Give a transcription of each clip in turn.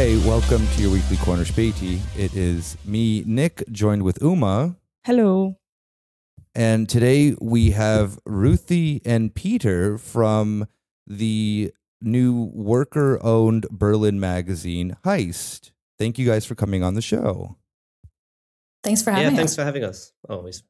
Hey, welcome to your weekly Corner Späti. It is me, Nick, joined with Uma. Hello. And today we have Ruthie and Peter from the new worker-owned Berlin magazine, Heist. Thank you guys for coming on the show. Thanks for having us. Yeah, thanks for having us. Always.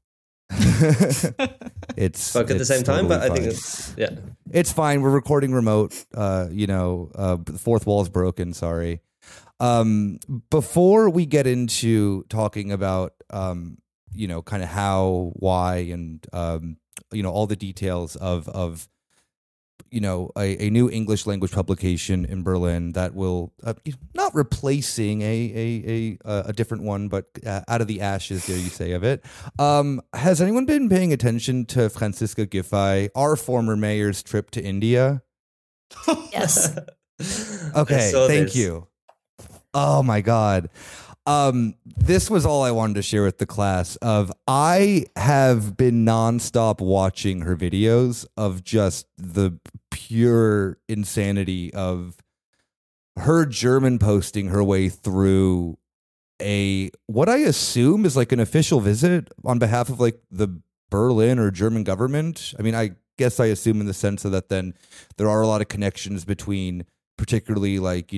It's spoke at the same time, totally but I think fine. It's fine. We're recording remote. The fourth wall is broken. Sorry. Before we get into talking about, kind of how, why, and all the details of a new English language publication in Berlin that will not replacing a different one, but out of the ashes, dare you say, of it. Has anyone been paying attention to Franziska Giffey, our former mayor's trip to India? Yes. Okay, thank you. Oh my God. This was all I wanted to share with the class I have been nonstop watching her videos of just the pure insanity of her German posting her way through what I assume is like an official visit on behalf of like the Berlin or German government. I mean, I guess I assume in the sense of that then there are a lot of connections between particularly like,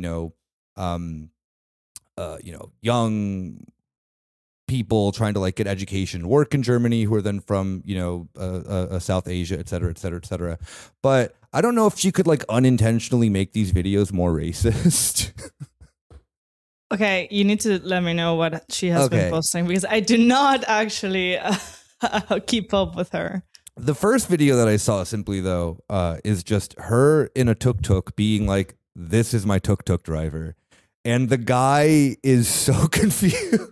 young people trying to like get education and work in Germany who are then from, South Asia, et cetera, et cetera, et cetera. But I don't know if she could like unintentionally make these videos more racist. Okay, you need to let me know what she has been posting because I do not actually keep up with her. The first video that I saw simply though is just her in a tuk-tuk being like, "This is my tuk-tuk driver." And the guy is so confused.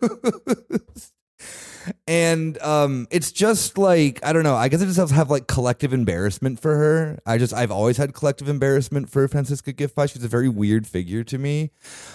And it's just like, I don't know, I guess I just have like collective embarrassment for her. I've always had collective embarrassment for Franziska Giffey. She's a very weird figure to me.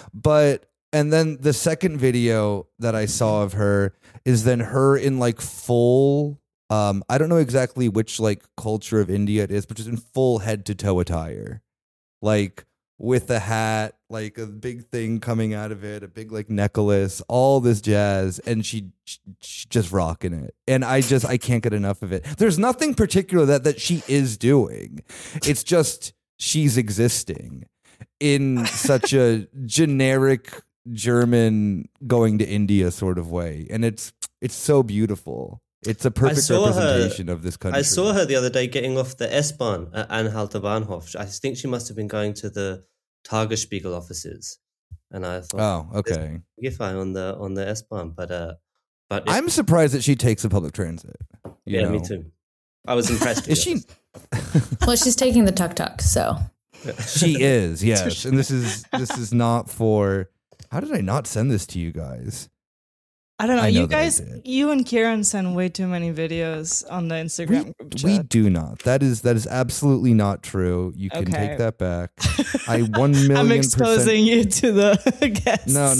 And then the second video that I saw of her is then her in like full, I don't know exactly which like culture of India it is, but just in full head to toe attire. Like, with a hat, like a big thing coming out of it, a big like necklace, all this jazz, and she just rocking it. And I can't get enough of it. There's nothing particular that she is doing. It's just she's existing in such a generic German going to India sort of way. And it's so beautiful. It's a perfect representation of this country. I saw her the other day getting off the S-Bahn at Anhalter Bahnhof. I think she must have been going to the Tagesspiegel offices, and I thought, "Oh, okay." Giffey on the S-Bahn, but I'm surprised that she takes the public transit. Me too. I was impressed. Is she? Well, she's taking the tuk-tuk, so she is. Yes, and this is not for. How did I not send this to you guys? I don't know. You guys, you and Kieran send way too many videos on the Instagram group chat. We do not. That is absolutely not true. You can take that back. I 1,000,000%. I'm exposing you to the guests. No.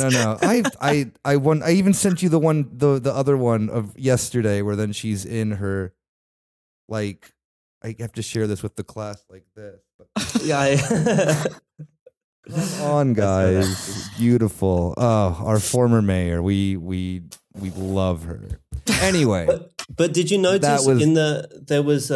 I even sent you the other one of yesterday where then she's in her, like, I have to share this with the class like this. But. Yeah. Come on, guys. Beautiful. Oh, our former mayor. We love her. Anyway. But did you notice there was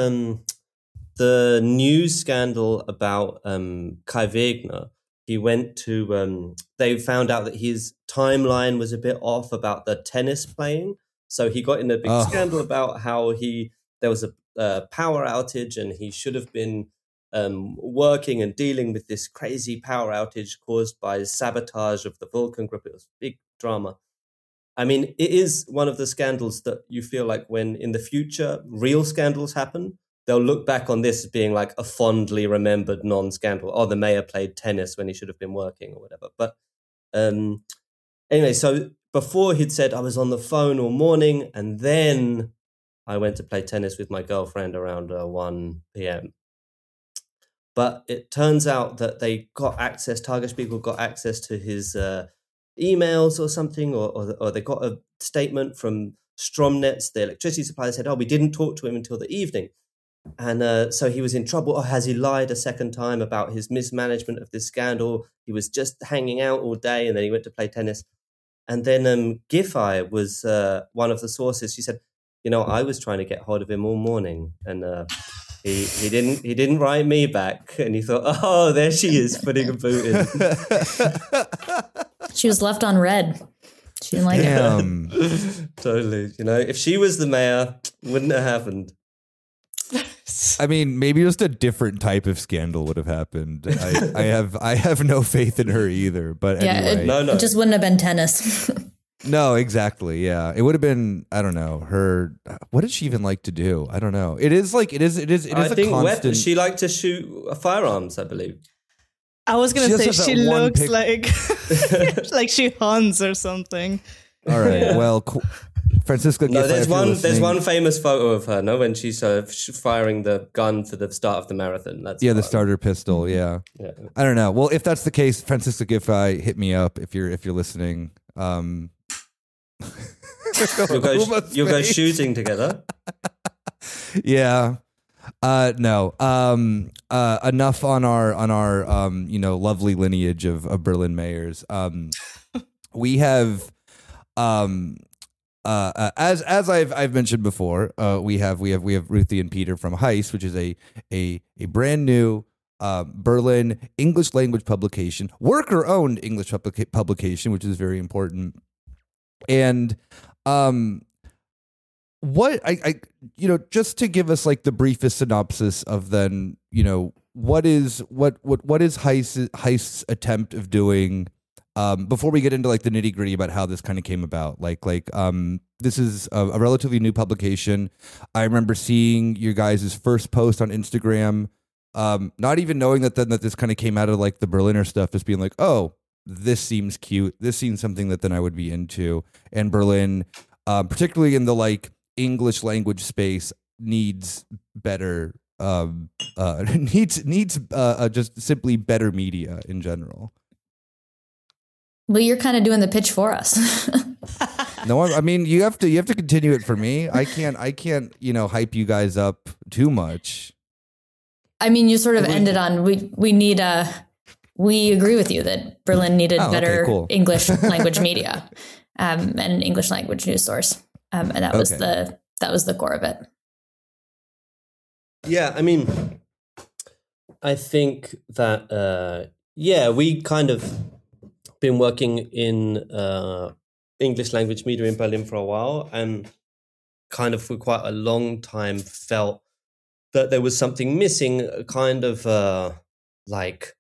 the news scandal about Kai Wegner? He went to they found out that his timeline was a bit off about the tennis playing. So he got in a big scandal about how there was a power outage and he should have been working and dealing with this crazy power outage caused by sabotage of the Vulcan Group. It was big drama. I mean, it is one of the scandals that you feel like when in the future real scandals happen, they'll look back on this as being like a fondly remembered non-scandal. Oh, the mayor played tennis when he should have been working or whatever. But anyway, so before he'd said I was on the phone all morning and then I went to play tennis with my girlfriend around 1 p.m. But it turns out that they got access, Tagesspiegel got access to his emails or something, or they got a statement from Stromnetz, the electricity supplier, said, we didn't talk to him until the evening. And so he was in trouble. Oh, has he lied a second time about his mismanagement of this scandal? He was just hanging out all day and then he went to play tennis. And then Giffey was one of the sources. She said, I was trying to get hold of him all morning and he didn't write me back. And he thought, oh, there she is putting a boot in. She was left on red. She didn't like it. Totally. If she was the mayor, wouldn't have happened. I mean, maybe just a different type of scandal would have happened. I have no faith in her either. But anyway, it just wouldn't have been tennis. No, exactly. Yeah, it would have been. I don't know. Her. What did she even like to do? I don't know. It is. I think constant. She liked to shoot firearms, I believe. I was gonna say she looks like like she hunts or something. All right. Well. Francisca Giffey, there's one famous photo of her, when she's firing the gun for the start of the marathon. The starter pistol. Yeah. I don't know. Well, if that's the case, Francisca Giffey, hit me up if you're listening. You'll go shooting together. Yeah. No. Enough on our lovely lineage of Berlin mayors. We have as I've mentioned before, we have Ruthie and Peter from Heist, which is a brand new Berlin English language publication, worker owned English publication, which is very important. And what I just to give us like the briefest synopsis of then what is Heist's attempt of doing. Before we get into like the nitty gritty about how this kind of came about, this is a relatively new publication. I remember seeing your guys' first post on Instagram, not even knowing that this kind of came out of like the Berliner stuff, just being like, oh, this seems cute. This seems something that then I would be into. And Berlin, particularly in the like English language space, needs better, needs just simply better media in general. Well, you're kind of doing the pitch for us. No, I mean you have to continue it for me. I can't hype you guys up too much. I mean, you sort of ended on we agree with you that Berlin needed better English language media and English language news source, and that was the core of it. Yeah, I mean, I think that we kind of been working in English language media in Berlin for a while, and kind of for quite a long time felt that there was something missing, kind of like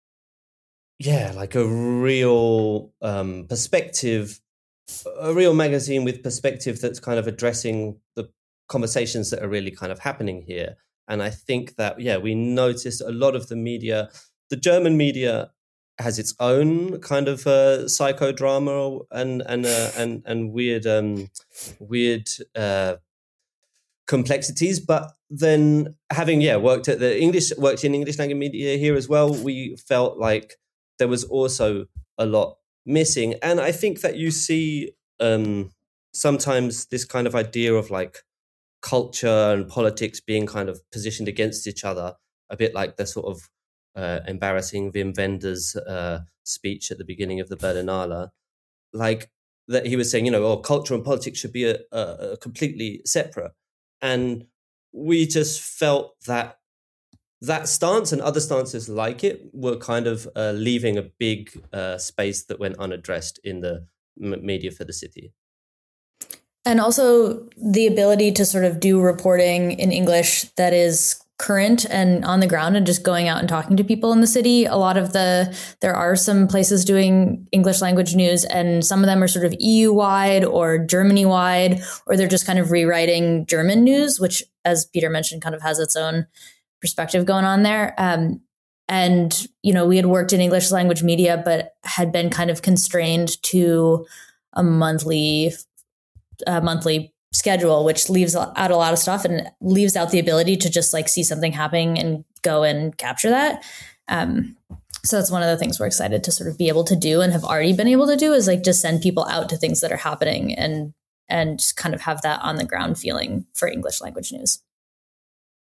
a real perspective, a real magazine with perspective that's kind of addressing the conversations that are really kind of happening here. And I think that, we noticed a lot of the media, the German media has its own kind of psychodrama and weird complexities. But then having worked in English language media here as well, we felt like there was also a lot missing. And I think that you see sometimes this kind of idea of like culture and politics being kind of positioned against each other, a bit like the sort of embarrassing Wim Wenders speech at the beginning of the Berlinale, like that he was saying, culture and politics should be a completely separate. And we just felt that stance and other stances like it were kind of leaving a big space that went unaddressed in the media for the city. And also the ability to sort of do reporting in English that is current and on the ground and just going out and talking to people in the city. A lot of there are some places doing English language news, and some of them are sort of EU wide or Germany wide, or they're just kind of rewriting German news, which, as Peter mentioned, kind of has its own perspective going on there. And, we had worked in English language media, but had been kind of constrained to a monthly schedule, which leaves out a lot of stuff and leaves out the ability to just like see something happening and go and capture that. So that's one of the things we're excited to sort of be able to do and have already been able to do, is like just send people out to things that are happening and just kind of have that on the ground feeling for English language news.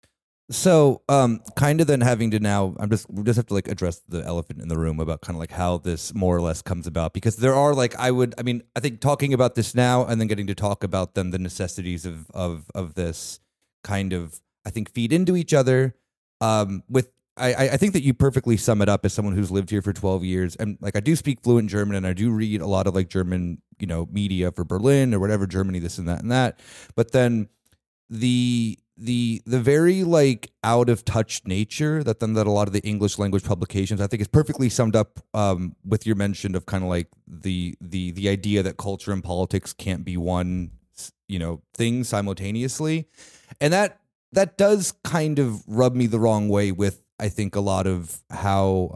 So, kind of then having to now, we just have to like address the elephant in the room about kind of like how this more or less comes about, because there are like, I think talking about this now and then getting to talk about them, the necessities of this kind of, I think, feed into each other. I think that you perfectly sum it up as someone who's lived here for 12 years. And like, I do speak fluent German and I do read a lot of like German, media for Berlin or whatever, Germany, this and that. But then the very like out of touch nature that a lot of the English language publications, I think, is perfectly summed up with your mention of kind of like the idea that culture and politics can't be one, thing simultaneously. And that does kind of rub me the wrong way with, I think, a lot of how,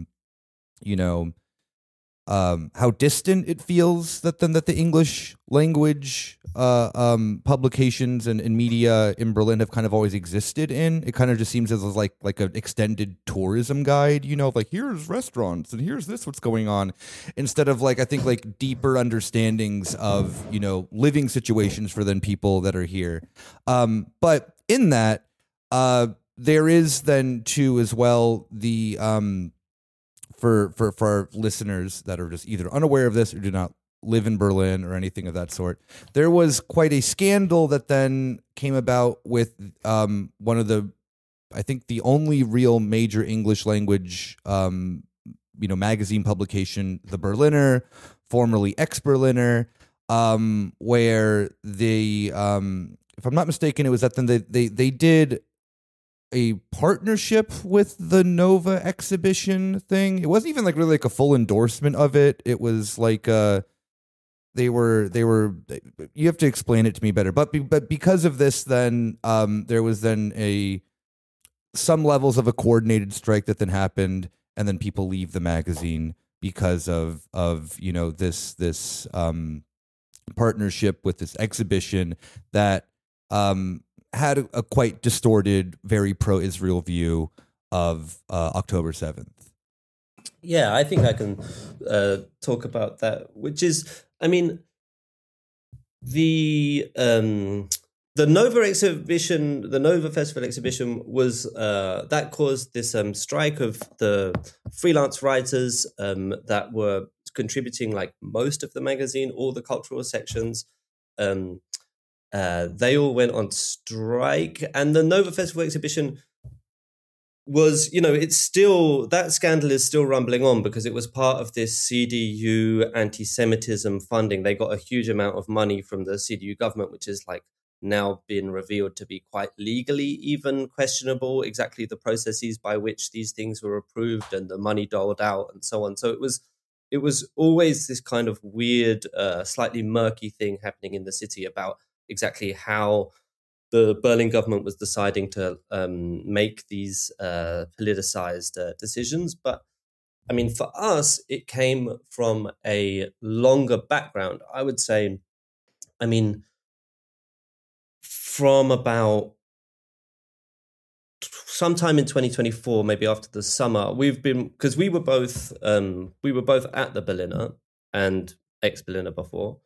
how distant it feels that the English language publications and media in Berlin have kind of always existed in. It kind of just seems as like an extended tourism guide, like here's restaurants and here's what's going on, instead of like, I think, like deeper understandings of, living situations for then people that are here. But in that, there is then too as well the for our listeners that are just either unaware of this or do not live in Berlin or anything of that sort, there was quite a scandal that then came about with one of the, I think, the only real major English language magazine publication, the Berliner, formerly Ex-Berliner, where they, if I'm not mistaken, it was that then they did a partnership with the Nova exhibition thing. It wasn't even like really like a full endorsement of it. It was like they were you have to explain it to me better. But because of this, then there was then some levels of a coordinated strike that then happened, and then people leave the magazine because of this partnership with this exhibition that had a quite distorted, very pro-Israel view of October 7th. Yeah, I think I can talk about that, which is, I mean, the Nova exhibition, the Nova Festival exhibition was, that caused this strike of the freelance writers that were contributing like most of the magazine, all the cultural sections. They all went on strike, and the Nova Festival exhibition was, it's still, that scandal is still rumbling on because it was part of this CDU anti-Semitism funding. They got a huge amount of money from the CDU government, which is like now been revealed to be quite legally even questionable, exactly the processes by which these things were approved and the money doled out and so on. So it was always this kind of weird, slightly murky thing happening in the city about exactly how the Berlin government was deciding to make these politicized decisions. But I mean, for us, it came from a longer background. I would say, I mean, from about sometime in 2024, maybe after the summer, because we were both at the Berliner and Ex-Berliner before.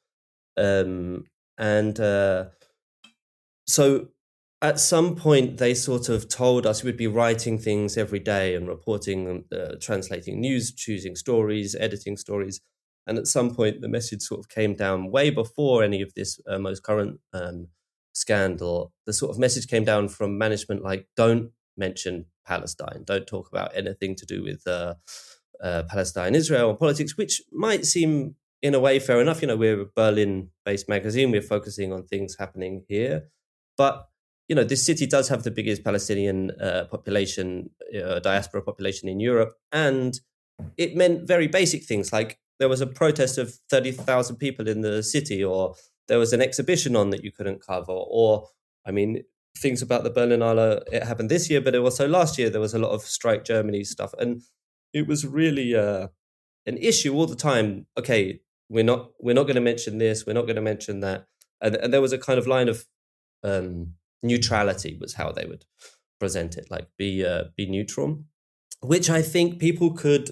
So at some point, they sort of told us we'd be writing things every day and reporting, translating news, choosing stories, editing stories. And at some point, the message sort of came down way before any of this most current scandal. The sort of message came down from management like, don't mention Palestine, don't talk about anything to do with Palestine, Israel, and politics, which might seem in a way fair enough. We're a Berlin-based magazine. We're focusing on things happening here. But, this city does have the biggest Palestinian population, diaspora population in Europe. And it meant very basic things like there was a protest of 30,000 people in the city, or there was an exhibition on that you couldn't cover. Or, I mean, things about the Berlinale, it happened this year, but also last year there was a lot of Strike Germany stuff. And it was really an issue all the time. Okay, we're not going to mention this, we're not going to mention that. And there was a kind of line of neutrality was how they would present it, like be neutral, which I think people could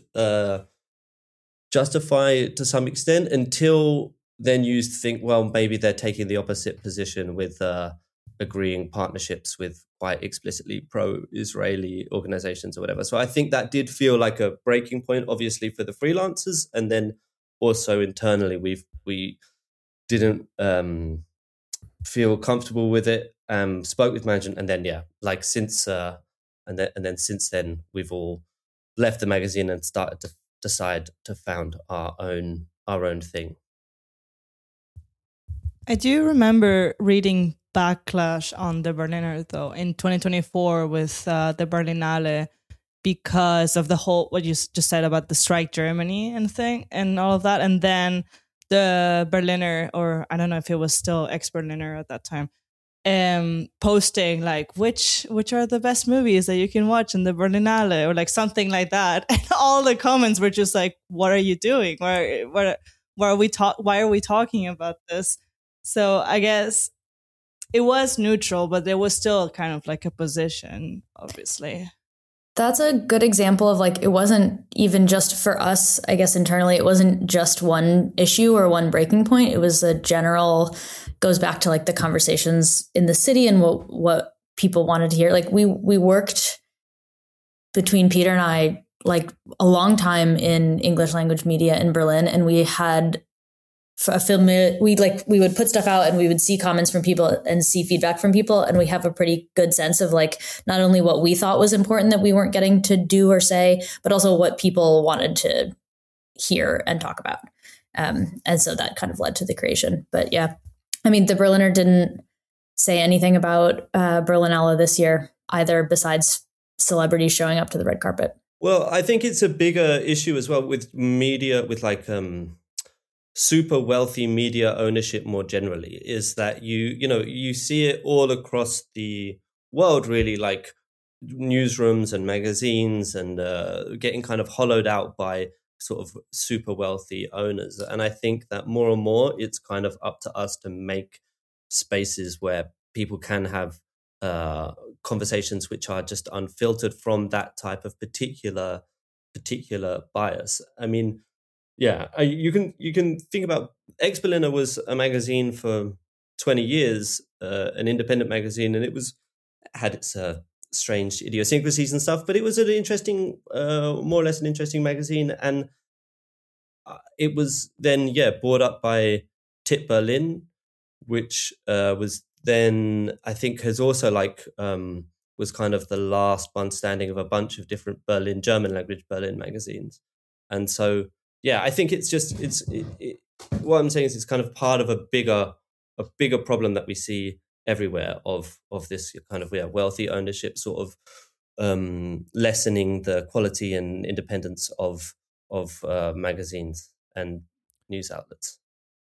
justify to some extent, until then you think, well, maybe they're taking the opposite position with agreeing partnerships with by explicitly pro-Israeli organizations or whatever. So I think that did feel like a breaking point, obviously, for the freelancers. And then also internally, we didn't feel comfortable with it, spoke with management. And then, since then, we've all left the magazine and started to decide to found our own thing. I do remember reading backlash on the Berliner, though, in 2024 with the Berlinale, because of the whole, what you just said about the Strike Germany and all of that. And then the Berliner, or I don't know if it was still ex-Berliner at that time, posting like, which are the best movies that you can watch in the Berlinale, or like something like that. And all the comments were just like, what are you doing? Why are we talking about this? So I guess it was neutral, but there was still kind of like a position, obviously. That's a good example of like, it wasn't even just for us, I guess internally, it wasn't just one issue or one breaking point. It was a general, goes back to like the conversations in the city and what people wanted to hear. Like we worked between Peter and I like a long time in English language media in Berlin, and we had a film, we would put stuff out and we would see comments from people and see feedback from people. And we have a pretty good sense of like, not only what we thought was important that we weren't getting to do or say, but also what people wanted to hear and talk about. And so that kind of led to the creation. But yeah, I mean, the Berliner didn't say anything about Berlinale this year either, besides celebrities showing up to the red carpet. Well, I think it's a bigger issue as well with media, with like, super wealthy media ownership more generally, is that you see it all across the world, really, like newsrooms and magazines, and getting kind of hollowed out by sort of super wealthy owners. And I think that more and more it's kind of up to us to make spaces where people can have conversations which are just unfiltered from that type of particular bias. I mean, yeah, you can think about Ex-Berliner was a magazine for 20 years, an independent magazine, and it had its strange idiosyncrasies and stuff, but it was an interesting, more or less an interesting magazine. And it was then, bought up by Tit Berlin, which was then, I think, has also was kind of the last one standing of a bunch of different German language Berlin magazines. And so, yeah, I think it's just what I'm saying is it's kind of part of a bigger problem that we see everywhere of this kind of wealthy ownership sort of lessening the quality and independence of magazines and news outlets.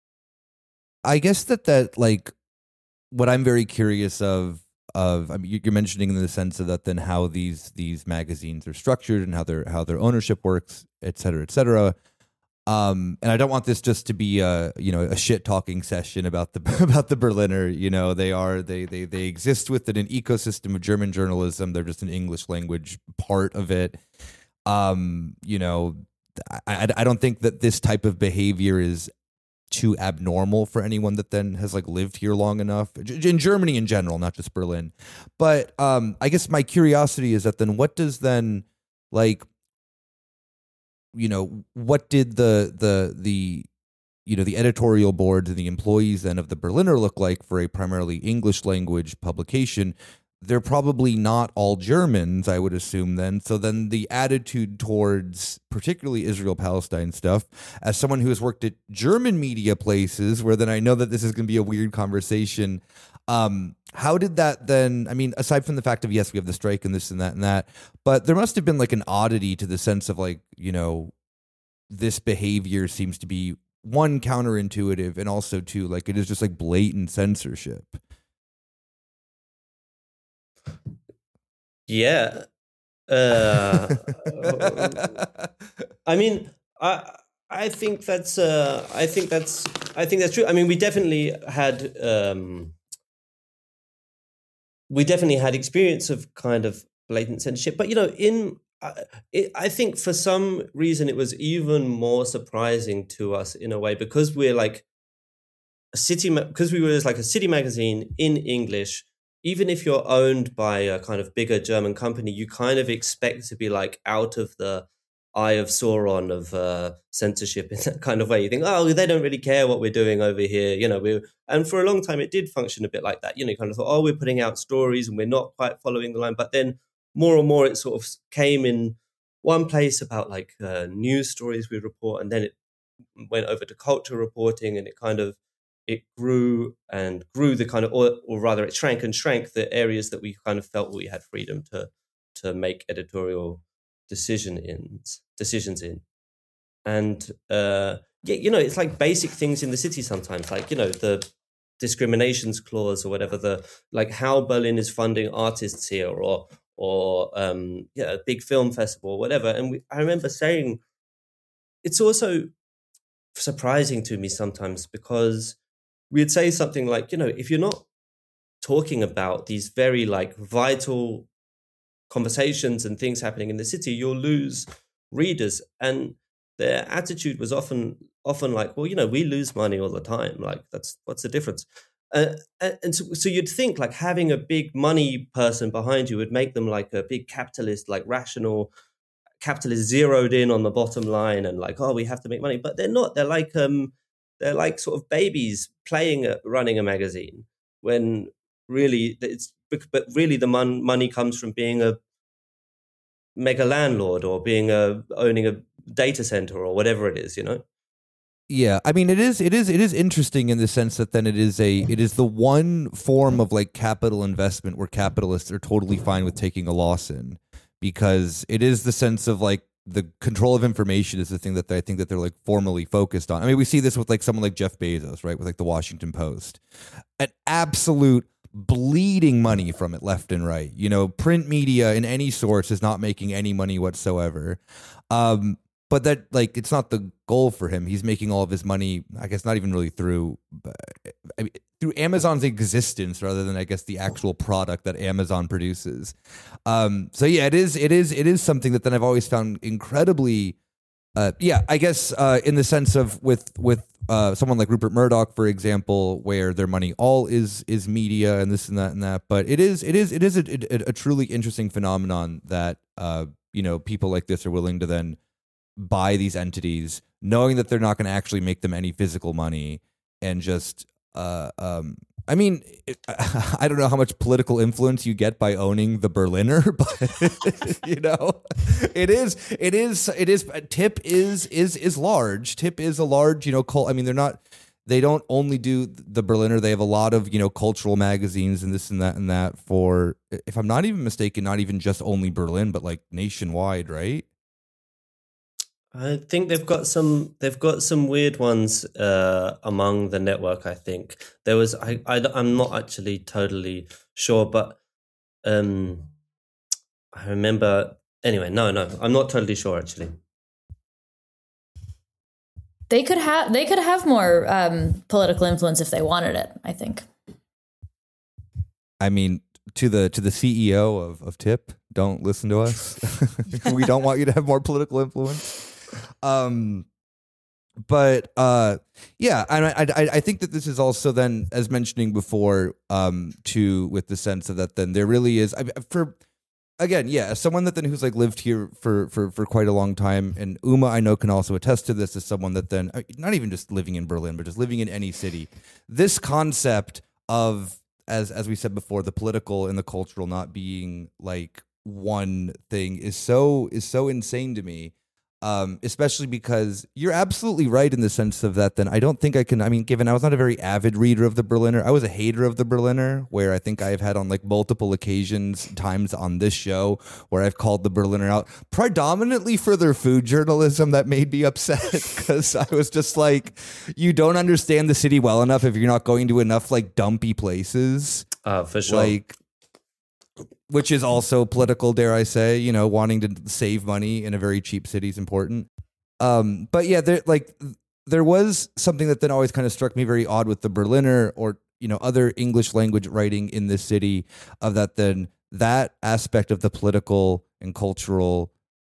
I guess that like what I'm very curious of I mean, you're mentioning in the sense of that then how these magazines are structured and how their ownership works, et cetera, et cetera. And I don't want this just to be a shit talking session about the Berliner. They exist within an ecosystem of German journalism. They're just an English language part of it. I don't think that this type of behavior is too abnormal for anyone that then has like lived here long enough in Germany in general, not just Berlin. But I guess my curiosity is that then what does then like, what did the editorial boards and the employees then of the Berliner look like for a primarily English language publication? They're probably not all Germans, I would assume then. So then the attitude towards particularly Israel-Palestine stuff, as someone who has worked at German media places, where then I know that this is going to be a weird conversation, how did that then, I mean, aside from the fact of, yes, we have the strike and this and that, but there must have been like an oddity to the sense of like, this behavior seems to be, one, counterintuitive, and also two, like it is just like blatant censorship. Yeah. I mean, I think that's true. I mean, we definitely had experience of kind of blatant censorship, but I think for some reason it was even more surprising to us in a way, because we're like because we were like a city magazine in English even if you're owned by a kind of bigger German company, you kind of expect to be like out of the eye of Sauron of censorship in that kind of way. You think, oh, they don't really care what we're doing over here. And for a long time, it did function a bit like that. You kind of thought, oh, we're putting out stories and we're not quite following the line. But then more and more, it sort of came in one place about like news stories we report, and then it went over to culture reporting, and it grew and grew the kind of, or rather it shrank and shrank the areas that we kind of felt we had freedom to make editorial decisions in. And it's like basic things in the city sometimes, like the discriminations clause or whatever, like how Berlin is funding artists here, or a big film festival or whatever. And I remember saying, it's also surprising to me sometimes, because we'd say something like, if you're not talking about these very like vital conversations and things happening in the city, you'll lose readers. And their attitude was often like, well, we lose money all the time. Like, what's the difference? And so you'd think like having a big money person behind you would make them like a big capitalist, like rational capitalist, zeroed in on the bottom line, and like, oh, we have to make money. But they're not. They're like sort of babies running a magazine, when really the money comes from being a mega landlord, or owning a data center, or whatever it is, Yeah, I mean, it is interesting in the sense that then it is the one form of like capital investment where capitalists are totally fine with taking a loss in, because it is the sense of like the control of information is the thing that I think that they're like formally focused on. I mean, we see this with like someone like Jeff Bezos, right? With like the Washington Post, an absolute bleeding money from it left and right. Print media in any source is not making any money whatsoever. But that, like, it's not the goal for him. He's making all of his money, I guess, not even really through Amazon's existence, rather than, I guess, the actual product that Amazon produces. So yeah, it is something that then I've always found incredibly, I guess, in the sense of with someone like Rupert Murdoch, for example, where their money all is media and this and that and that. But it is a truly interesting phenomenon that people like this are willing to then buy these entities, knowing that they're not going to actually make them any physical money, and just I mean, I don't know how much political influence you get by owning the Berliner, but it is. Tip is large. Tip is a large, cult. I mean, they don't only do the Berliner. They have a lot of, cultural magazines and this and that for, if I'm not even mistaken, not even just only Berlin, but like nationwide, right? I think they've got some weird ones among the network. I think there was I'm not actually totally sure, but I remember anyway. No, I'm not totally sure actually. They could have more political influence if they wanted it, I think. I mean, to the CEO of Tip, don't listen to us. We don't want you to have more political influence. But yeah, and I think that this is also then, as mentioning before, with the sense of that then there really is, as someone that then who's like lived here for quite a long time, and Uma I know can also attest to this, as someone that then not even just living in Berlin, but just living in any city, this concept of, as we said before, the political and the cultural not being like one thing is so insane to me. Especially because you're absolutely right in the sense of that then I don't think I can, I mean, given I was not a very avid reader of the Berliner, I was a hater of the Berliner, where I think I have had on like multiple times on this show where I've called the Berliner out predominantly for their food journalism that made me upset, because I was just like, you don't understand the city well enough if you're not going to enough like dumpy places. For sure. Like, which is also political, dare I say, wanting to save money in a very cheap city is important. But yeah, there was something that then always kind of struck me very odd with the Berliner, or, other English language writing in this city, of that aspect of the political and cultural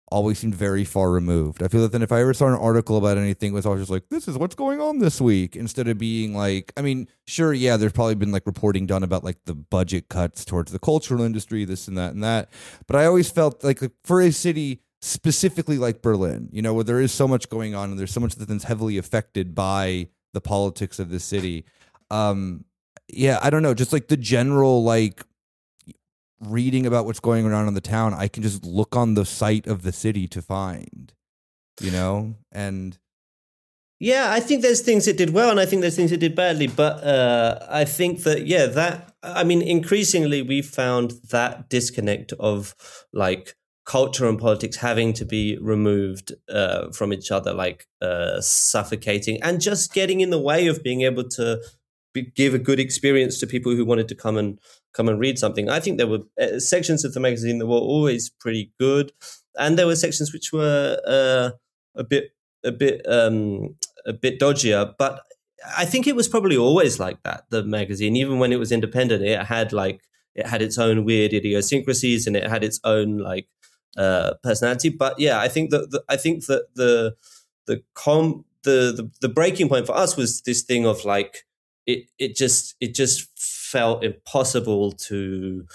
always seemed very far removed. I feel that then if I ever saw an article about anything, it was always just like, this is what's going on this week, instead of being like, I mean, sure, yeah, there's probably been like reporting done about like the budget cuts towards the cultural industry, this and that. But I always felt like for a city specifically like Berlin, you know, where there is so much going on and there's so much that's heavily affected by the politics of the city. Yeah, I don't know, just like the general like reading about what's going on in the town, I can just look on the site of the city to find, you know, and yeah, I think there's things it did well, and I think there's things it did badly. But I think that increasingly we found that disconnect of like culture and politics having to be removed from each other, like suffocating and just getting in the way of being able to give a good experience to people who wanted to come and read something. I think there were sections of the magazine that were always pretty good, and there were sections which were a bit dodgier. But I think it was probably always like that. The magazine, even when it was independent, it had its own weird idiosyncrasies and it had its own like personality. But yeah, I think that the breaking point for us was this thing of like it just felt impossible to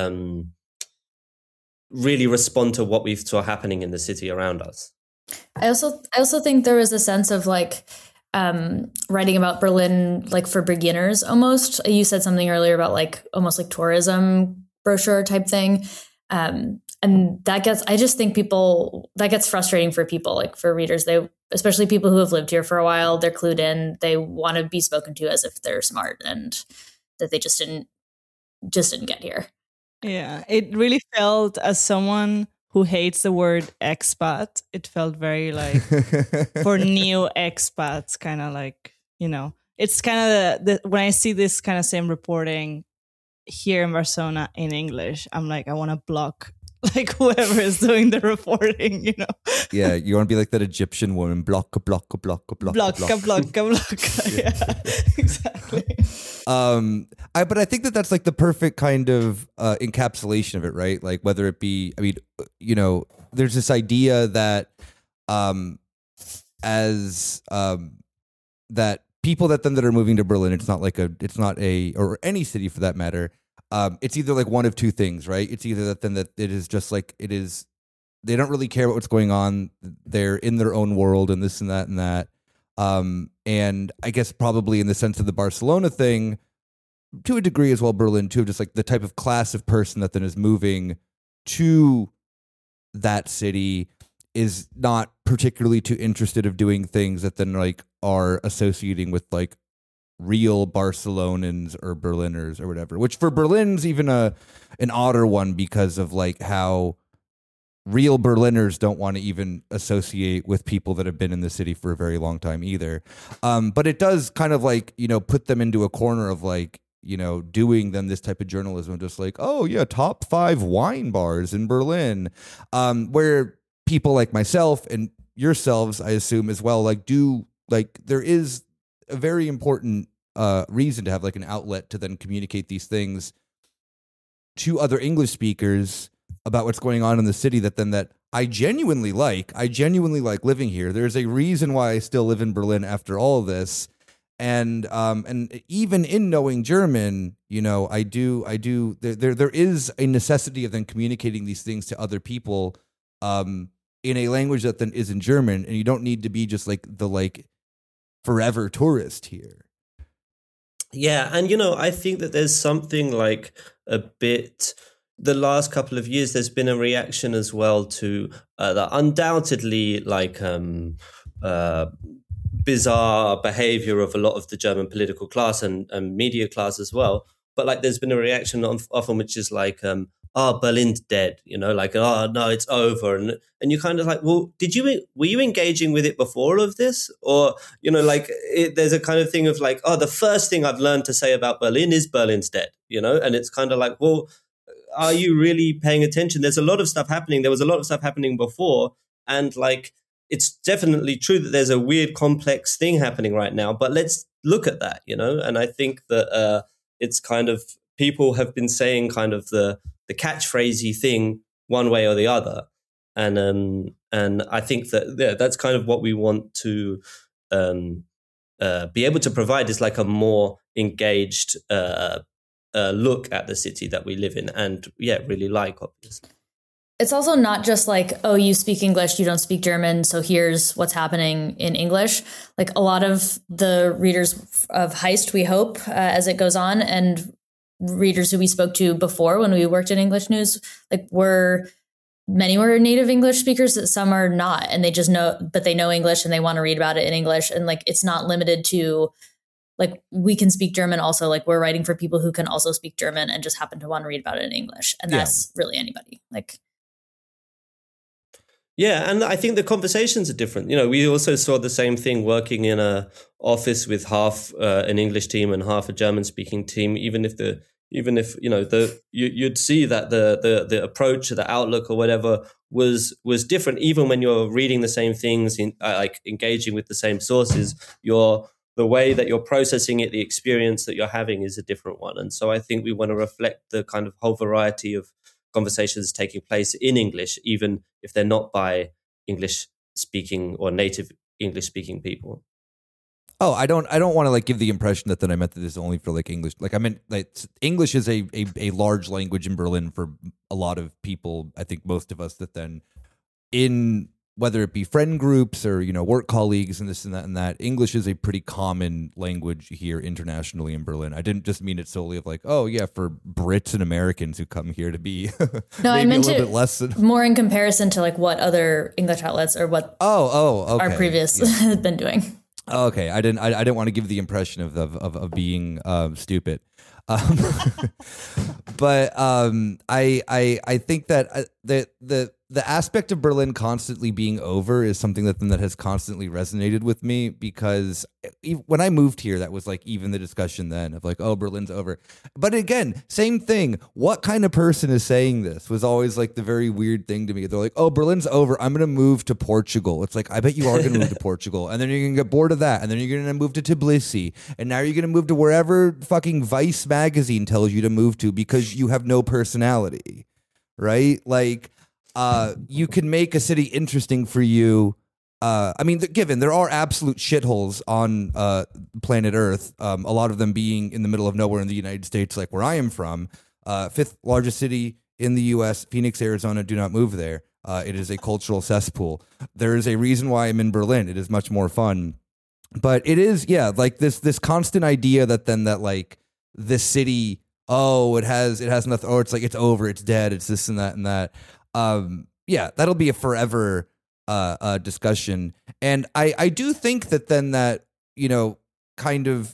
really respond to what we saw happening in the city around us. I also think there was a sense of like writing about Berlin like for beginners almost. You said something earlier about like almost like tourism brochure type thing. And that gets frustrating for people, like for readers. Especially people who have lived here for a while, they're clued in. They want to be spoken to as if they're smart and that they just didn't get here. Yeah, it really felt, as someone who hates the word expat, it felt very like for new expats, kind of like, you know, it's kind of when I see this kind of same reporting here in Barcelona in English, I'm like, I want to block like whoever is doing the reporting, you know. Yeah, you want to be like that Egyptian woman, block. Yeah, exactly. But I think that's like the perfect kind of encapsulation of it, right? Like whether it be, I mean, you know, there's this idea that that people that are moving to Berlin, it's not or any city for that matter. It's either like one of two things, right? It's either that it is just like it is. They don't really care about what's going on. They're in their own world and this and that and that. And I guess probably in the sense of the Barcelona thing, to a degree as well, Berlin too, just like the type of class of person that then is moving to that city is not particularly too interested of doing things that then like are associating with like real Barcelonans or Berliners or whatever, which for Berlin's even an odder one because of like how real Berliners don't want to even associate with people that have been in the city for a very long time either. But it does kind of like, you know, put them into a corner of like, you know, doing them this type of journalism, just like, oh yeah, top 5 wine bars in Berlin, where people like myself and yourselves, I assume as well, like there is a very important reason to have like an outlet to then communicate these things to other English speakers about what's going on in the city that I genuinely like. I genuinely like living here. There's a reason why I still live in Berlin after all this. And even in knowing German, you know, I do there is a necessity of then communicating these things to other people in a language that then is in German, and you don't need to be just like the like forever tourist here. Yeah, and you know, I think that there's something like a bit. The last couple of years, there's been a reaction as well to the undoubtedly like bizarre behavior of a lot of the German political class and media class as well. But like, there's been a reaction often which is like, Berlin's dead, you know, like, oh no, it's over, and you're kind of like, well, were you engaging with it before all of this, or you know, like there's a kind of thing of like, oh, the first thing I've learned to say about Berlin is Berlin's dead, you know, and it's kind of like, well, are you really paying attention? There's a lot of stuff happening. There was a lot of stuff happening before, and like, it's definitely true that there's a weird, complex thing happening right now. But let's look at that, you know. And I think that it's kind of, people have been saying kind of the catchphrasey thing one way or the other. and I think that that's kind of what we want to be able to provide, is like a more engaged look at the city that we live in, and really like, obviously. It's also not just like, oh, you speak English, you don't speak German, so here's what's happening in English. Like a lot of the readers of Heist, we hope, as it goes on, and readers who we spoke to before when we worked in English news, like many were native English speakers, some are not, and they just know, but they know English and they want to read about it in English. And like, it's not limited to like, we can speak German also. Like we're writing for people who can also speak German and just happen to want to read about it in English. And that's really anybody. Like, yeah, and I think the conversations are different. We also saw the same thing working in a office with half an English team and half a German-speaking team. Even if you'd see that the approach or the outlook or whatever was different. Even when you're reading the same things, like engaging with the same sources, the way that you're processing it, the experience that you're having is a different one. And so I think we want to reflect the kind of whole variety of conversations taking place in English, even if they're not by English speaking or native English speaking people. Oh, I don't want to like give the impression that then I meant that this is only for like English. Like I meant like English is a large language in Berlin for a lot of people. I think most of us that then in whether it be friend groups or, work colleagues and this and that, English is a pretty common language here internationally in Berlin. I didn't just mean it solely of like, oh yeah, for Brits and Americans who come here to be no, I meant a little bit less more in comparison to like what other English outlets or what okay. our previous had been doing. Okay, I didn't want to give the impression of being stupid. But I think that the aspect of Berlin constantly being over is something that has constantly resonated with me, because when I moved here, that was like even the discussion then of like, oh, Berlin's over. But again, same thing. What kind of person is saying this was always like the very weird thing to me. They're like, oh, Berlin's over, I'm going to move to Portugal. It's like, I bet you are going to move to Portugal. And then you're going to get bored of that. And then you're going to move to Tbilisi. And now you're going to move to wherever fucking Vice magazine tells you to move to because you have no personality, right? Like, you can make a city interesting for you. Given there are absolute shitholes on planet Earth, a lot of them being in the middle of nowhere in the United States, like where I am from, 5th largest city in the U.S., Phoenix, Arizona. Do not move there. It is a cultural cesspool. There is a reason why I'm in Berlin. It is much more fun. But it is, like this constant idea that like this city, it has nothing, or it's like it's over, it's dead, it's this and that and that. That'll be a forever discussion. And I do think that then that, kind of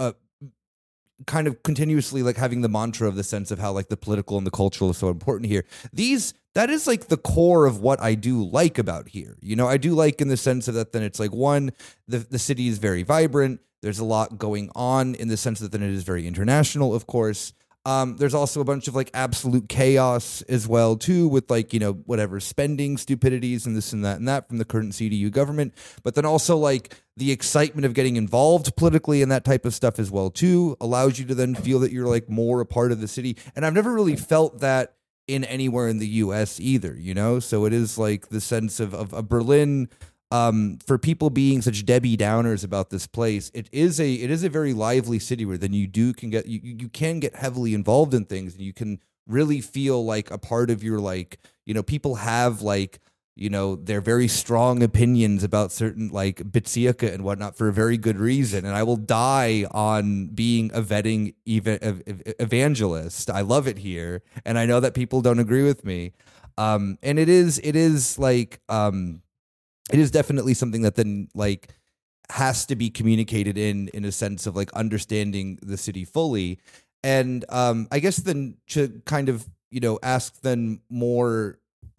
continuously like having the mantra of the sense of how like the political and the cultural is so important here. That is like the core of what I do like about here. I do like in the sense of that then it's like, one, the city is very vibrant. There's a lot going on in the sense that then it is very international, of course. There's also a bunch of like absolute chaos as well too, with like, whatever spending stupidities and this and that from the current CDU government, but then also like the excitement of getting involved politically and that type of stuff as well too allows you to then feel that you're like more a part of the city. And I've never really felt that in anywhere in the US either, so it is like the sense of Berlin. For people being such Debbie Downers about this place, it is a very lively city where then you can get heavily involved in things, and you can really feel like a part of your, like, people have like, their very strong opinions about certain like Bezirke and whatnot for a very good reason. And I will die on being a vetting evangelist. I love it here. And I know that people don't agree with me. And it is like, it is definitely something that then like has to be communicated in a sense of like understanding the city fully. And I guess then to kind of, ask then more,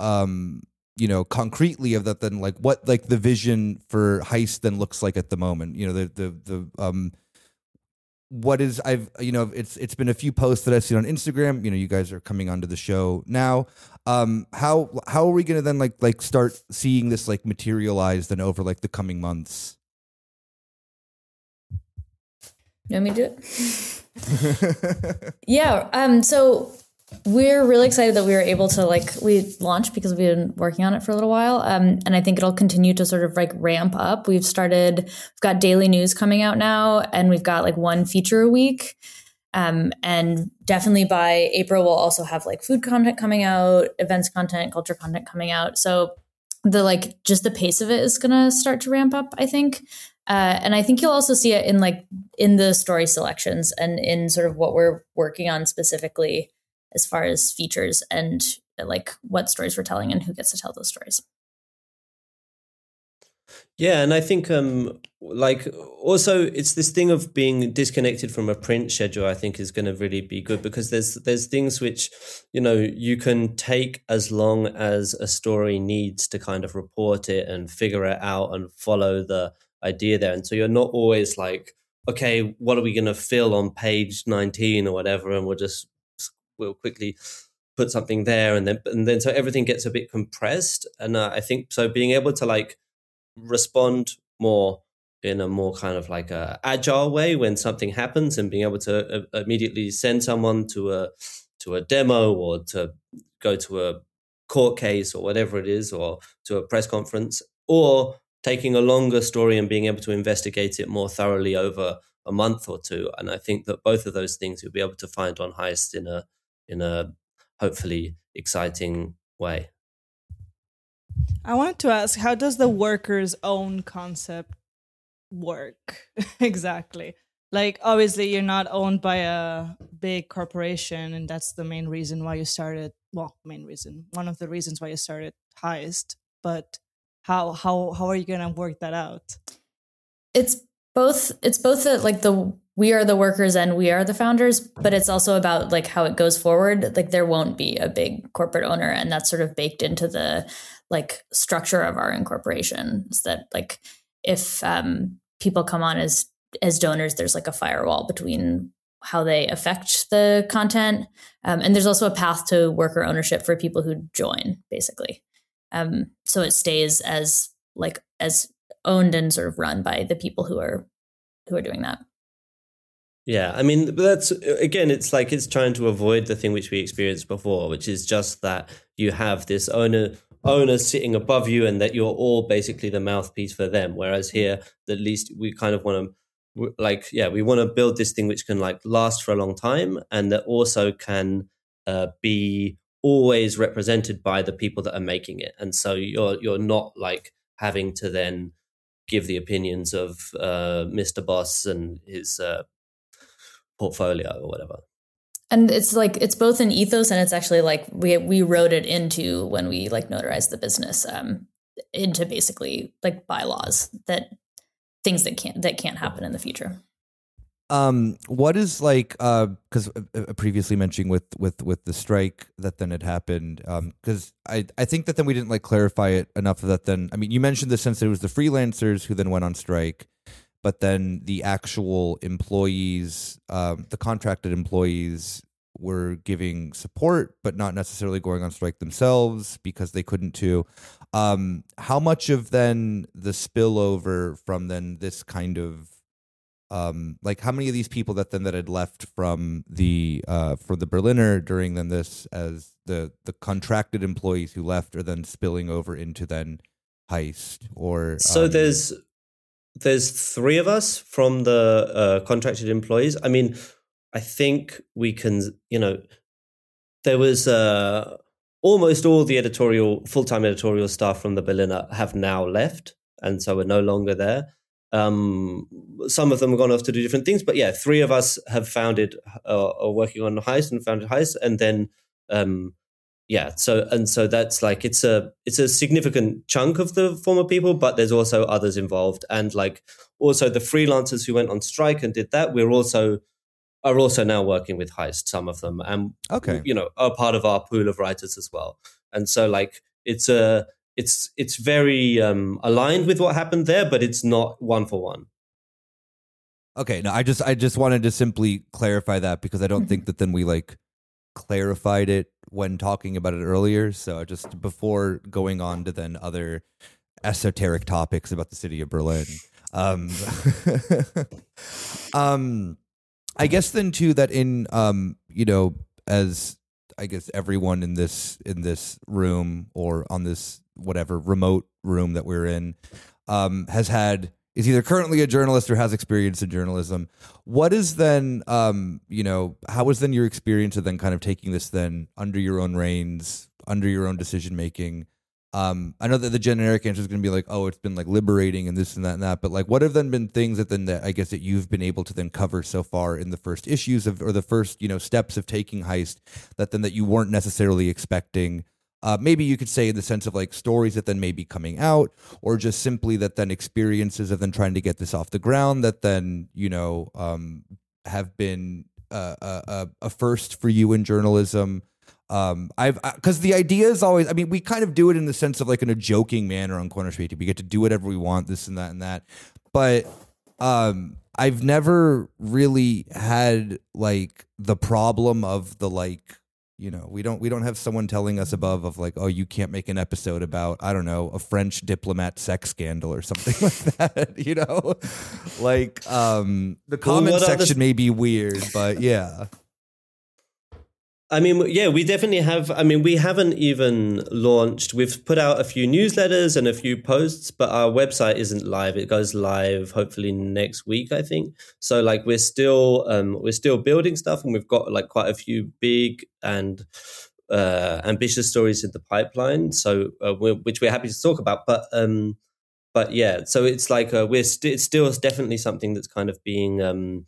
concretely of that, then like what like the vision for Heist then looks like at the moment, what is it's been a few posts that I've seen on Instagram. You guys are coming onto the show now. How are we going to then like start seeing this like materialize then over like the coming months? You want me to do it? Yeah. So We're really excited that we were able to we launched because we've been working on it for a little while. And I think it'll continue to sort of ramp up. We've got daily news coming out now, and we've got one feature a week. And definitely by April, we'll also have food content coming out, events content, culture content coming out. So just the pace of it is going to start to ramp up, I think. And I think you'll also see it in the story selections and in sort of what we're working on specifically as far as features and what stories we're telling and who gets to tell those stories. Yeah, and I think also it's this thing of being disconnected from a print schedule, I think is going to really be good, because there's things which, you can take as long as a story needs to kind of report it and figure it out and follow the idea there. And so you're not always okay, what are we going to fill on page 19 or whatever, and we'll quickly put something there, and then so everything gets a bit compressed. And I think so being able to respond more in a more kind of a agile way when something happens, and being able to immediately send someone to a demo or to go to a court case or whatever it is, or to a press conference, or taking a longer story and being able to investigate it more thoroughly over a month or two. And I think that both of those things you'll be able to find on Heist in a hopefully exciting way. I wanted to ask, how does the workers' own concept work exactly? Obviously, you're not owned by a big corporation, and that's the main reason why you started. Well, one of the reasons why you started Heist. But how are you going to work that out? It's both that we are the workers and we are the founders, but it's also about how it goes forward. There won't be a big corporate owner, and that's sort of baked into the structure of our incorporation. Is that if people come on as donors, there's a firewall between how they affect the content, and there's also a path to worker ownership for people who join, basically. So it stays as owned and sort of run by the people who are doing that. Yeah, I mean, that's, again, it's trying to avoid the thing which we experienced before, which is just that you have this owner sitting above you and that you're all basically the mouthpiece for them. Whereas here, at least we kind of want to, we want to build this thing which can last for a long time, and that also can be always represented by the people that are making it. And so you're not having to then give the opinions of Mr. Boss and his portfolio or whatever. And it's both an ethos, and it's actually we wrote it into when we notarized the business into basically bylaws, that things that can't happen in the future. What is because previously mentioning with the strike that then had happened, because I think that then we didn't clarify it enough that then, I mean, you mentioned the sense that it was the freelancers who then went on strike, but then the actual employees, the contracted employees, were giving support, but not necessarily going on strike themselves because they couldn't to. How much of then the spillover from then this kind of how many of these people that had left from the Berliner during then this as the contracted employees who left are then spilling over into then Heist? Or so there's three of us from the contracted employees. I mean, I think we can, there was almost all the full-time editorial staff from the Berliner have now left, and so we're no longer there. Some of them have gone off to do different things, but yeah, three of us have founded are working on Heist and founded Heist, and then so that's it's a significant chunk of the former people, but there's also others involved, and also the freelancers who went on strike and did that. Are also now working with Heist, some of them, and are part of our pool of writers as well. And so it's very aligned with what happened there, but it's not one for one. Okay, no, I just wanted to simply clarify that, because I don't think that then we clarified it when talking about it earlier. So just before going on to then other esoteric topics about the city of Berlin. I guess then too that in as I guess everyone in this room or on this whatever remote room that we're in is either currently a journalist or has experience in journalism. What is then, how is then your experience of then kind of taking this then under your own reins, under your own decision making? I know that the generic answer is going to be like, oh, it's been like liberating and this and that, but like, what have then been things that I guess that you've been able to then cover so far in the first issues or the first, steps of taking Heist that you weren't necessarily expecting? Maybe you could say in the sense of like stories that then may be coming out, or just simply that then experiences of then trying to get this off the ground that then, have been a first for you in journalism. Because the idea is always, I mean, we kind of do it in the sense of like in a joking manner on Corner Street. We get to do whatever we want, this and that. But I've never really had like the problem of the like, we don't have someone telling us above of like, oh, you can't make an episode about, I don't know, a French diplomat sex scandal or something like that, like the comment section may be weird, but yeah. I mean, yeah, we definitely have. I mean, we haven't even launched. We've put out a few newsletters and a few posts, but our website isn't live. It goes live hopefully next week, I think. So like we're still building stuff, and we've got like quite a few big and ambitious stories in the pipeline. So which we're happy to talk about. But yeah, so it's like it's still definitely something that's kind of being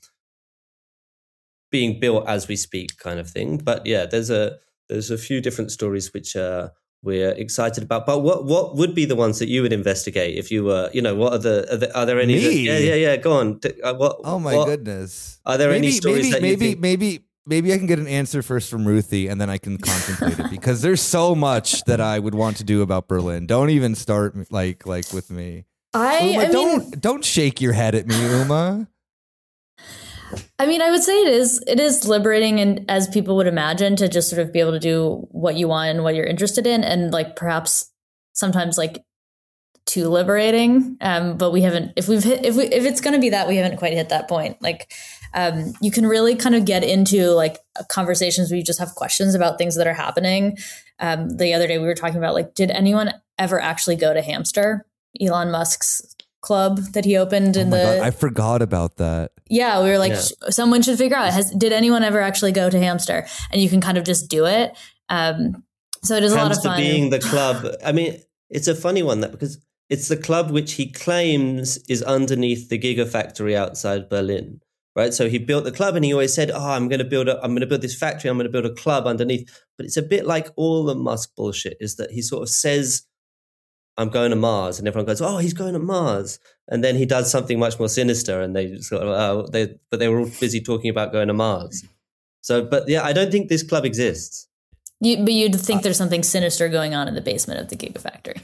built as we speak, kind of thing. But yeah, there's a few different stories which we're excited about. But what would be the ones that you would investigate if you were, what are there any? Yeah. Go on. Goodness. Are there any stories that maybe I can get an answer first from Ruthie, and then I can contemplate it, because there's so much that I would want to do about Berlin. Don't even start like with me. Don't shake your head at me, Uma. I mean, I would say it is liberating, and as people would imagine, to just sort of be able to do what you want and what you're interested in, and like perhaps sometimes like too liberating. But we haven't. If it's going to be that, we haven't quite hit that point. Like, you can really kind of get into like conversations where you just have questions about things that are happening. The other day we were talking about like, did anyone ever actually go to Hamster, Elon Musk's club that he opened in God, I forgot about that. Yeah, we were like, someone should figure out, did anyone ever actually go to Hamster? And you can kind of just do it. So it is a lot of fun. Hamster being the club. I mean, it's a funny one, that because it's the club which he claims is underneath the Gigafactory outside Berlin, right? So he built the club, and he always said, "Oh, I'm going to build this factory. I'm going to build a club underneath." But it's a bit like all the Musk bullshit, is that he sort of says, I'm going to Mars, and everyone goes, "Oh, he's going to Mars," and then he does something much more sinister, and they sort of, but they were all busy talking about going to Mars. So, but yeah, I don't think this club exists. But you'd think there's something sinister going on in the basement of the Gigafactory.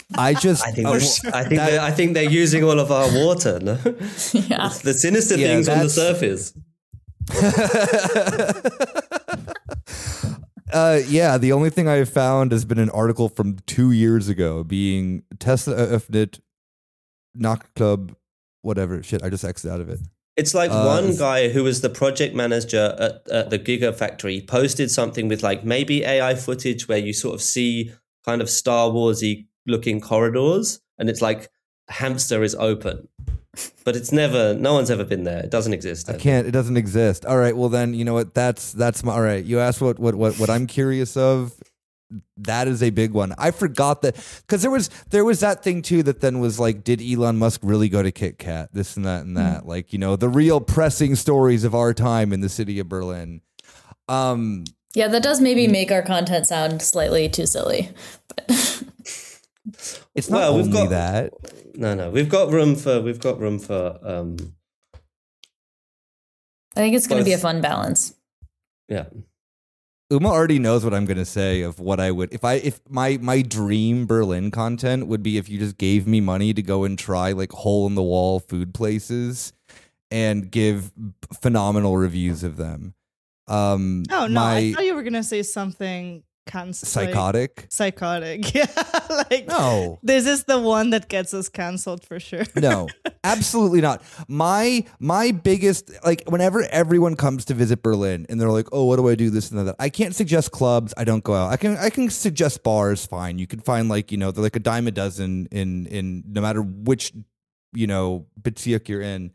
I think they're using all of our water. No? Yeah, it's the sinister things on the surface. The only thing I've found has been an article from 2 years ago, being Tesla eröffnet Nachtclub, whatever. Shit, I just exited out of it. It's like one guy who was the project manager at the Gigafactory posted something with like maybe AI footage where you sort of see kind of Star Wars-y looking corridors, and it's like Hamster is open. But no one's ever been there. It doesn't exist. It doesn't exist. All right. Well, then, you know what? That's my, all right. You asked what I'm curious of. That is a big one. I forgot that, because there was that thing too that then was like, did Elon Musk really go to Kit Kat? This and that and that. Like, the real pressing stories of our time in the city of Berlin. Yeah, that does maybe make our content sound slightly too silly. But it's not only that. No, we've got room for. I think it's going to be a fun balance. Yeah. Uma already knows what I'm going to say of what I would, if my dream Berlin content would be if you just gave me money to go and try like hole in the wall food places and give phenomenal reviews of them. I thought you were going to say something canceled. Psychotic? Psychotic. Yeah. Like, no. This is the one that gets us canceled for sure. No, absolutely not. My biggest, like, whenever everyone comes to visit Berlin and they're like, oh, what do I do, this and that, I can't suggest clubs. I don't go out. I can suggest bars. Fine. You can find, like, they're like a dime a dozen in no matter which, Bezirk you're in.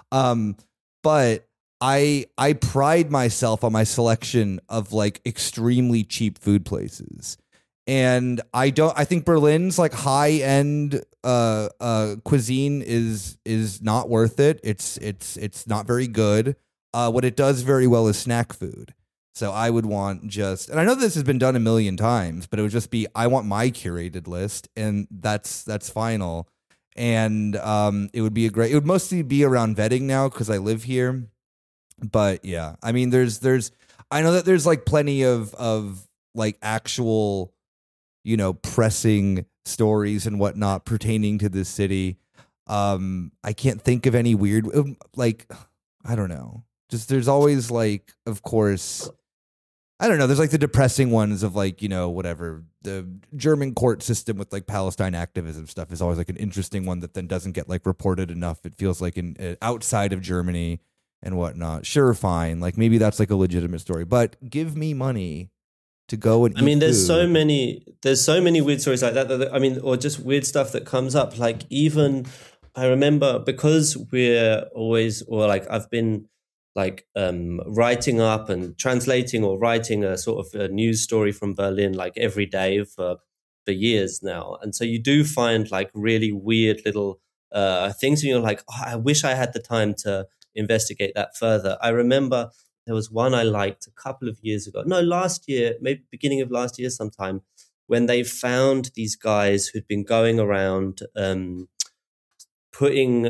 But I pride myself on my selection of, like, extremely cheap food places. And I think Berlin's, like, high end cuisine is not worth it. It's not very good. What it does very well is snack food. So I would want and I know this has been done a million times, but it would just be, I want my curated list, and that's final. And it would mostly be around vetting now because I live here. But yeah, I mean, I know that there's, like, plenty of like actual, pressing stories and whatnot pertaining to this city. I can't think of any weird, like, I don't know. Just there's always, like, of course, I don't know. There's, like, the depressing ones of, like, whatever. The German court system with, like, Palestine activism stuff is always, like, an interesting one that then doesn't get, like, reported enough. It feels like outside of Germany and whatnot. Sure, fine. Like, maybe that's, like, a legitimate story, but give me money to go and eat there's food. so many weird stories like that or just weird stuff that comes up. Like, even I remember, because we're always, or like I've been, like, writing up and translating or writing a sort of a news story from Berlin, like, every day for years now. And so you do find, like, really weird little things, and you're like, oh, I wish I had the time to investigate that further. I remember there was one I liked a couple of years ago. No, last year, maybe beginning of last year sometime, when they found these guys who'd been going around putting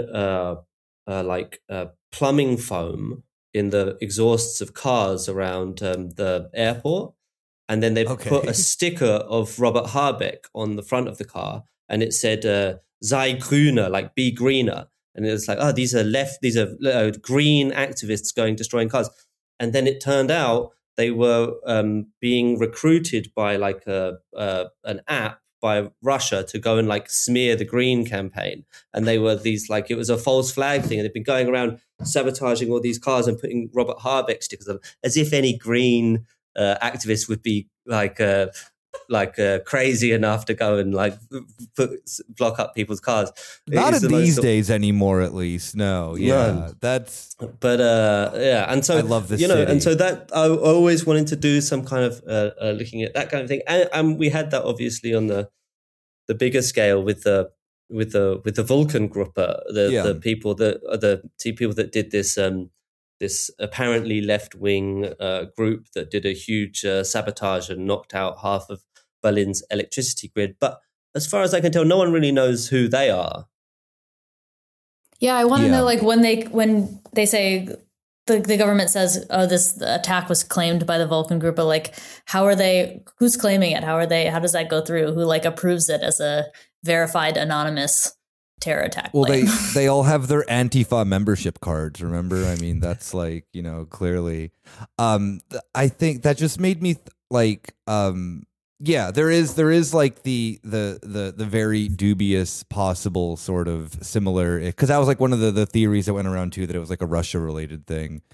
plumbing foam in the exhausts of cars around the airport. And then they put a sticker of Robert Habeck on the front of the car, and it said, sei grüner, like, be greener. And it's like, oh, these are green activists destroying cars. And then it turned out they were being recruited by, like, an app by Russia to go and, like, smear the green campaign. And they were these, like, it was a false flag thing. And they've been going around sabotaging all these cars and putting Robert Habeck stickers on, as if any green activist would be, like crazy enough to go and, like, block up people's cars. Not in these days anymore, at least. No, yeah, that's. But yeah, and so I love this city. And so that I always wanted to do some kind of looking at that kind of thing, and we had that obviously on the bigger scale with the Vulcangruppe, the people that did this. This apparently left-wing group that did a huge sabotage and knocked out half of Berlin's electricity grid. But as far as I can tell, no one really knows who they are. Yeah, I want to know, like, when they say the government says, oh, this attack was claimed by the Vulcangruppe, like, who's claiming it? How does that go through? Who, like, approves it as a verified anonymous terror attack? Well, they all have their Antifa membership cards, remember? I mean, that's, like, clearly. I think that just made me there is like the very dubious possible sort of similar, because that was, like, one of the theories that went around too, that it was, like, a Russia related thing.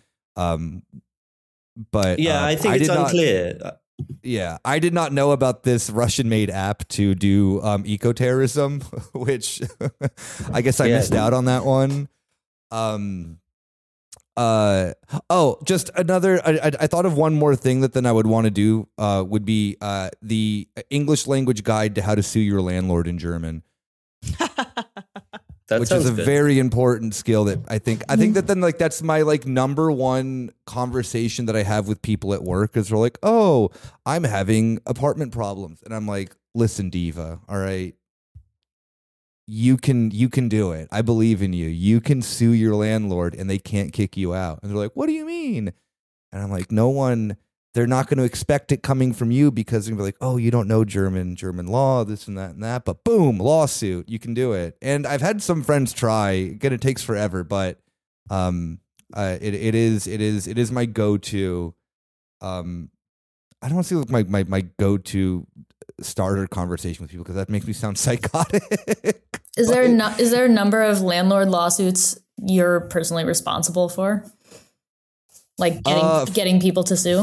But yeah, I think it's unclear. Yeah, I did not know about this Russian-made app to do eco-terrorism, which I guess I missed out on that one. Just another. I thought of one more thing that then I would want to do. Would be the English language guide to how to sue your landlord in German. Which is a very important skill that I think that then, like, that's my, like, number one conversation that I have with people at work, is they're like, oh, I'm having apartment problems. And I'm like, listen, diva, all right, you can do it. I believe in you. You can sue your landlord and they can't kick you out. And they're like, what do you mean? And I'm like, they're not going to expect it coming from you, because they're going to be like, oh, you don't know German law, this and that. But boom, lawsuit, you can do it. And I've had some friends try. Again, it takes forever, but it is my go-to. I don't want to say like my go-to starter conversation with people because that makes me sound psychotic. Is there a number of landlord lawsuits you're personally responsible for? Like getting people to sue?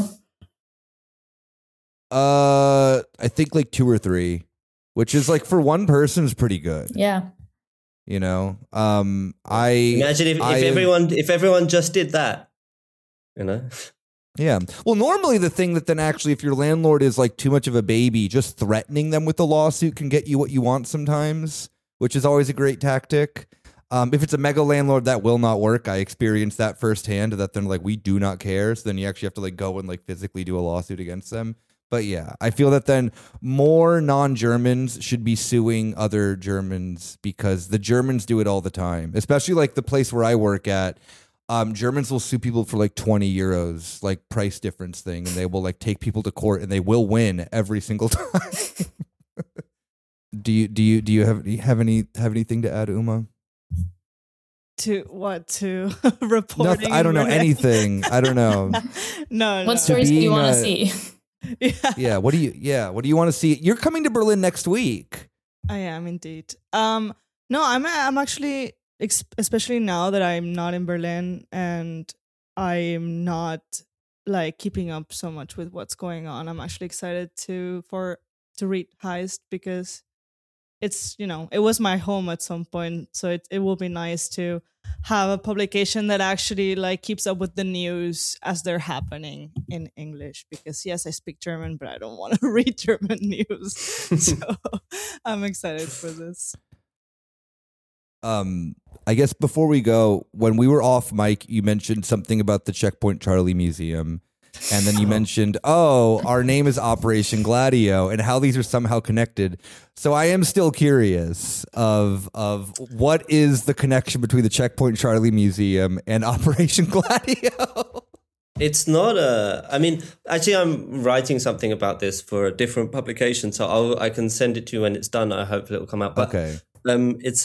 I think like 2 or 3, which is like for one person is pretty good. Yeah. You know, I imagine if everyone just did that, you know. Yeah. Well, normally the thing that then actually, if your landlord is like too much of a baby, just threatening them with a lawsuit can get you what you want sometimes, which is always a great tactic. If it's a mega landlord, that will not work. I experienced that firsthand. That they're like, we do not care. So then you actually have to like go and like physically do a lawsuit against them. But yeah, I feel that then more non-Germans should be suing other Germans because the Germans do it all the time, especially like the place where I work at. Germans will sue people for like 20 euros, like price difference thing, and they will like take people to court and they will win every single time. Do you have anything to add, Uma? To what? To reporting? I don't know anything. I don't know. No. What stories do you want to see? Yeah. What do you want to see? You're coming to Berlin next week. I am indeed. No, I'm actually, especially now that I'm not in Berlin and I'm not like keeping up so much with what's going on. I'm actually excited to read Heist because it's, you know, it was my home at some point, so it will be nice to have a publication that actually like keeps up with the news as they're happening in English, because yes, I speak German, but I don't want to read German news. So I'm excited for this. I guess before we go, when we were off mic, you mentioned something about the Checkpoint Charlie Museum. And then you mentioned, our name is Operation Gladio and how these are somehow connected. So I am still curious of what is the connection between the Checkpoint Charlie Museum and Operation Gladio? It's not I mean, actually, I'm writing something about this for a different publication, so I can send it to you when it's done. I hope it'll come out. But, okay. It's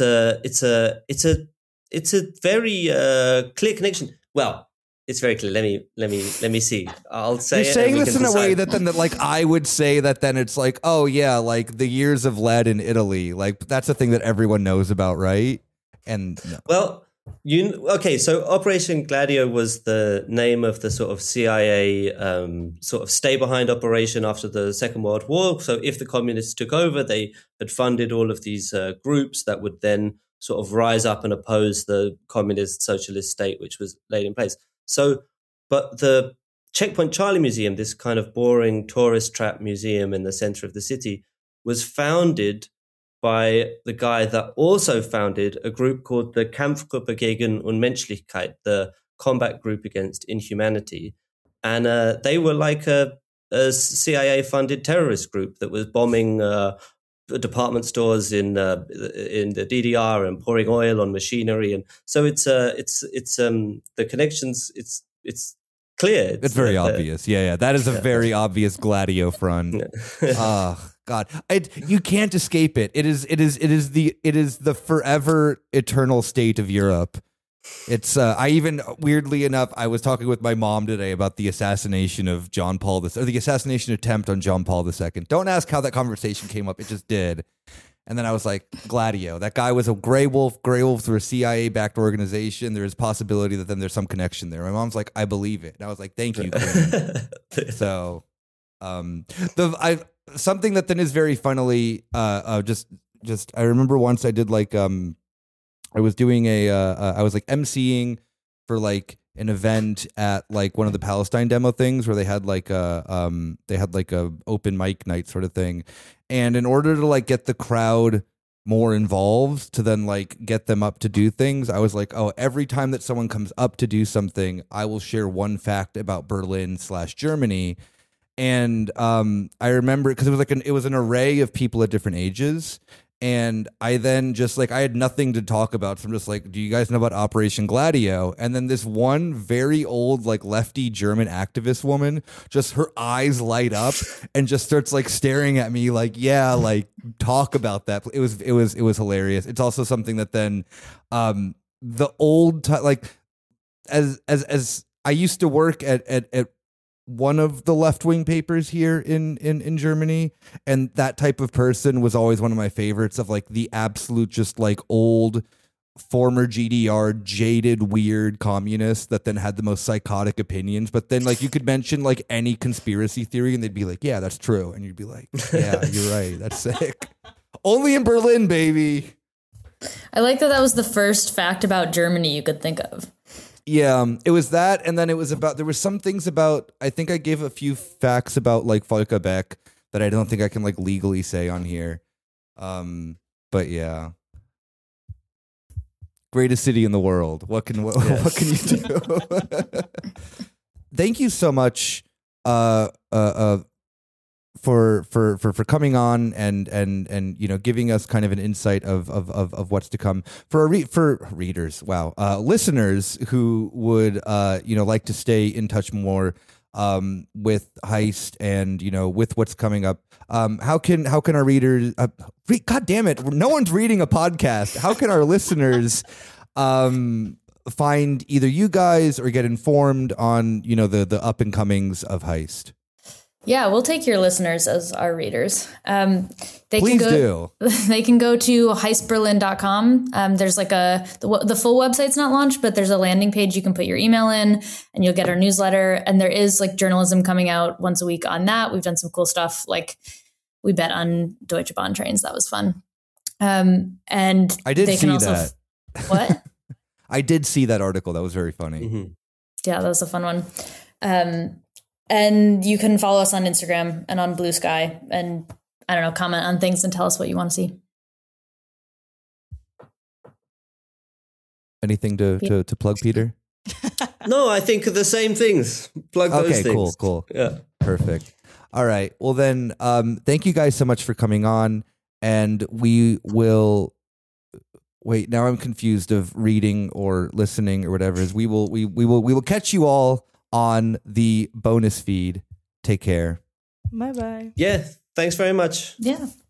a very clear connection. Well, it's very clear. Let me see. I'll say. You're saying this in a way that like I would say that then it's like, oh yeah, like the years of lead in Italy, like that's a thing that everyone knows about, right? And no. Well, so Operation Gladio was the name of the sort of CIA sort of stay behind operation after the Second World War. So if the communists took over, they had funded all of these groups that would then sort of rise up and oppose the communist socialist state, which was laid in place. So, but the Checkpoint Charlie Museum, this kind of boring tourist trap museum in the center of the city, was founded by the guy that also founded a group called the Kampfgruppe gegen Unmenschlichkeit, the combat group against inhumanity. And they were like a CIA-funded terrorist group that was bombing department stores in the DDR and pouring oil on machinery. And so it's the connections. It's clear. It's very obvious. Yeah. That is a very obvious Gladio front. God, you can't escape it. It is the forever eternal state of Europe. It's I even weirdly enough, I was talking with my mom today about the assassination of John Paul II, or the assassination attempt on John Paul II. Don't ask how that conversation came up. It just did. And then I was like, Gladio, that guy was a Grey Wolf. Grey Wolves were a CIA-backed organization. There is possibility that then there's some connection there. My mom's like, I believe it. And I was like, thank you, Queen. So, something that then is very funnily, just I remember once I did like, I was doing I was like emceeing for like an event at like one of the Palestine demo things where they had like a open mic night sort of thing. And in order to like get the crowd more involved to then like get them up to do things, I was like, every time that someone comes up to do something, I will share one fact about Berlin/Germany. And I remember because it was an array of people at different ages. And I then just like, I had nothing to talk about. So I'm just like, do you guys know about Operation Gladio? And then this one very old, like lefty German activist woman, just her eyes light up and just starts like staring at me like, yeah, like talk about that. It was hilarious. It's also something that then the old, like as I used to work at one of the left-wing papers here in Germany, and that type of person was always one of my favorites, of like the absolute just like old former GDR jaded weird communist that then had the most psychotic opinions. But then like you could mention like any conspiracy theory and they'd be like, yeah, that's true, and you'd be like, yeah, you're right, that's sick. Only in Berlin, baby. I like that was the first fact about Germany you could think of. Yeah, it was that, and then it was about, there were some things about, I think I gave a few facts about like Volker Beck that I don't think I can like legally say on here. But yeah. Greatest city in the world. What can you do? Thank you so much for coming on and you know, giving us kind of an insight of what's to come for readers. Wow, listeners who would you know, like to stay in touch more with Heist and, you know, with what's coming up. How can our readers? God damn it! No one's reading a podcast. How can our listeners find either you guys or get informed on, you know, the up and comings of Heist? Yeah, we'll take your listeners as our readers. Please do. They can go to heistberlin.com. There's like the full website's not launched, but there's a landing page you can put your email in and you'll get our newsletter. And there is like journalism coming out once a week on that. We've done some cool stuff. Like we bet on Deutsche Bahn trains. That was fun. And I did see that. What? I did see that article. That was very funny. Mm-hmm. Yeah, that was a fun one. And you can follow us on Instagram and on Blue Sky and, I don't know, comment on things and tell us what you want to see. Anything to plug, Peter? No, I think the same things. Plug those things. Okay, cool. Yeah. Perfect. All right. Well, then, thank you guys so much for coming on. And we will... Wait, now I'm confused of reading or listening or whatever. We will catch you all on the bonus feed. Take care. Bye-bye. Yeah, thanks very much. Yeah.